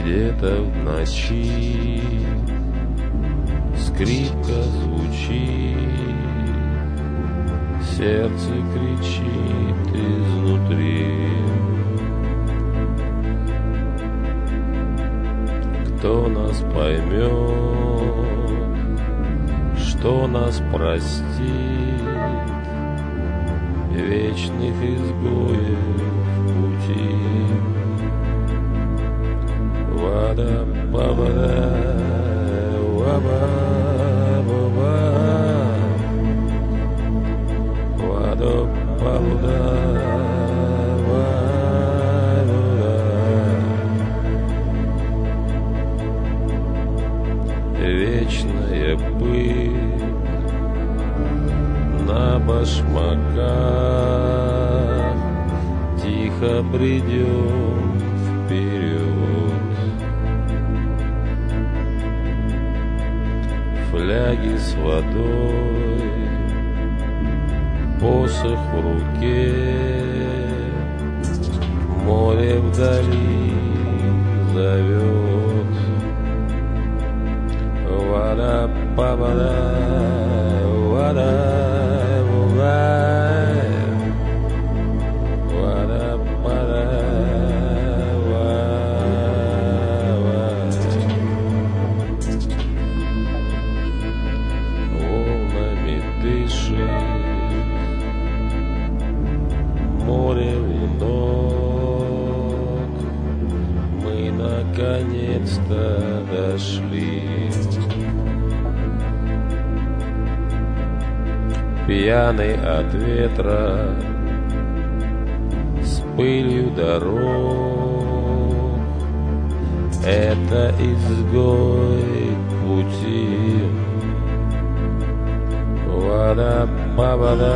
Где-то в ночи скрипка звучит, сердце кричит изнутри. Кто нас поймет, что нас простит, вечных изгоев пути. Вада-ба-ба-да, ва-ба-ба-ба, вада-ба-ба-да, ва-ба-ба. Вечная пыль на башмаках, тихо бредем вперед. Фляги с водой, посох в руке, море вдали зовет. Вада-ба-ба-да, вада-ба-ба, вада-ба-да, ва-ва. Волнами дышит море у ног, мы наконец-то дошли. Пьяный от ветра, с пылью дорог, это изгой пути. Вада-ба-ба-да,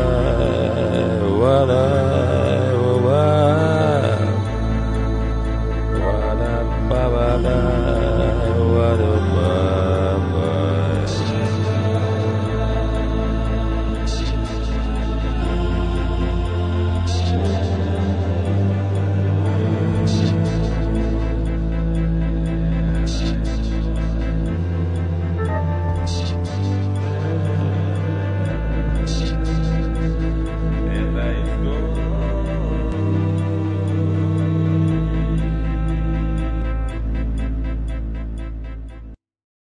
вада-ба-ба, вада-ба-ба-да.